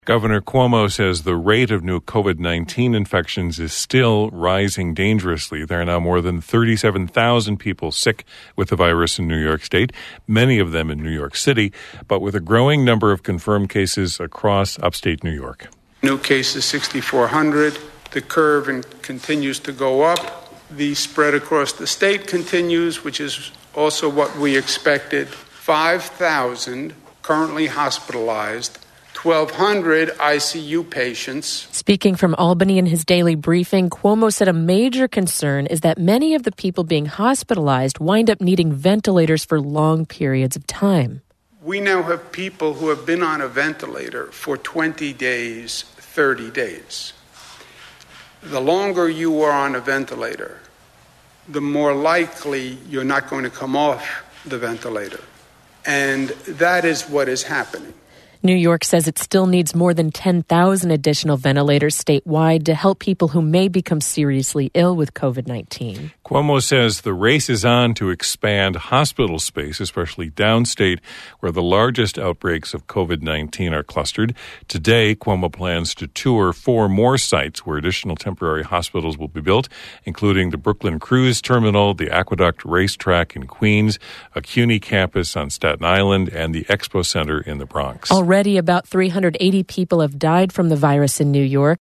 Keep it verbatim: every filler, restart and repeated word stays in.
Governor Cuomo says the rate of new covid nineteen infections is still rising dangerously. There are now more than thirty-seven thousand people sick with the virus in New York State, many of them in New York City, but with a growing number of confirmed cases across upstate New York. New cases sixty-four hundred. The curve continues to go up. The spread across the state continues, which is also what we expected. five thousand currently hospitalized. twelve hundred I C U patients. Speaking from Albany in his daily briefing, Cuomo said a major concern is that many of the people being hospitalized wind up needing ventilators for long periods of time. We now have people who have been on a ventilator for twenty days, thirty days. The longer you are on a ventilator, the more likely you're not going to come off the ventilator. And that is what is happening. New York says it still needs more than ten thousand additional ventilators statewide to help people who may become seriously ill with covid nineteen. Cuomo says the race is on to expand hospital space, especially downstate, where the largest outbreaks of covid nineteen are clustered. Today, Cuomo plans to tour four more sites where additional temporary hospitals will be built, including the Brooklyn Cruise Terminal, the Aqueduct Racetrack in Queens, a CUNY campus on Staten Island, and the Expo Center in the Bronx. Already about three hundred eighty people have died from the virus in New York.